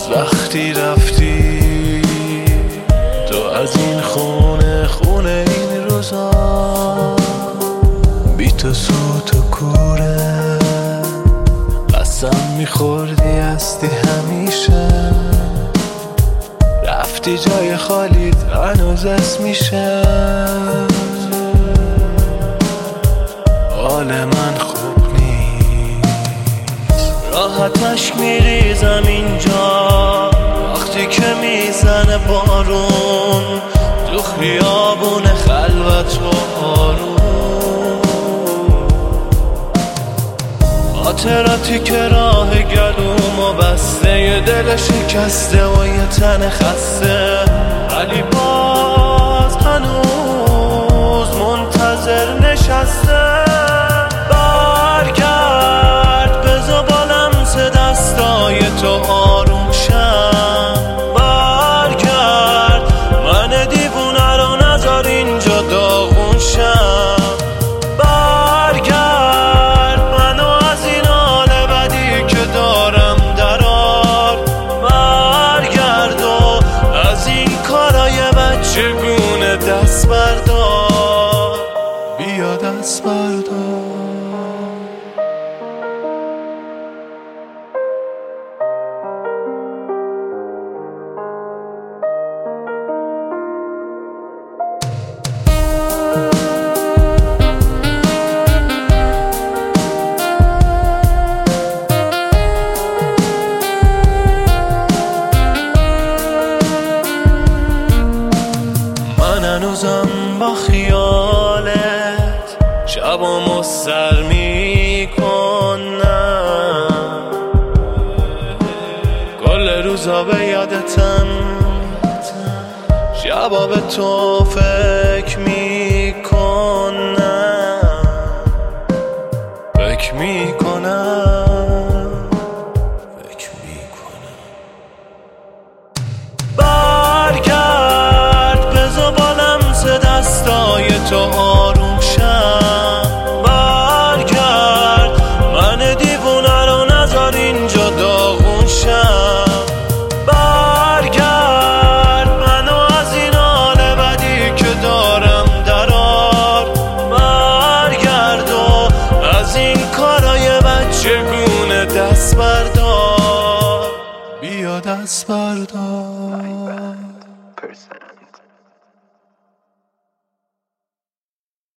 از وقتی رفتی تو از این خونه این روزا، بی تو سوت و کوره، قسم میخوردی هستی همیشه، رفتی جای خالیت هنوز اسم میشه. حال من خوب نیست، راحتش میریزم اینجا وقتی که میزنه بارون تو خیابون خلوت و آروم، خاطراتی که راه گلومو بسته، یه دل شکسته و یه تن خسته، ولی باز هنوز منتظر نشسته. برگرد بذار با لمس دستای تو آروم شم، برگرد من دیوونه رو نذار اینجا داغون شم، برگرد منو از این حال بدی که دارم درار، برگرد و از این کارای بچگونه دست بردار، بیا دست بردار. هنوزم با خیالت شبامو سر میکنم، کل روزا به یادتم، شبا به تو فکر میکنم، فکر میکنم، فکر میکنم. دستای تو آروم شم، برگرد من دیوونه رو نذار اینجا داغون شم، برگرد منو از این حال بدی که دارم درار، برگرد و از این کارای بچگونه دست بردار، بیا دست بردار.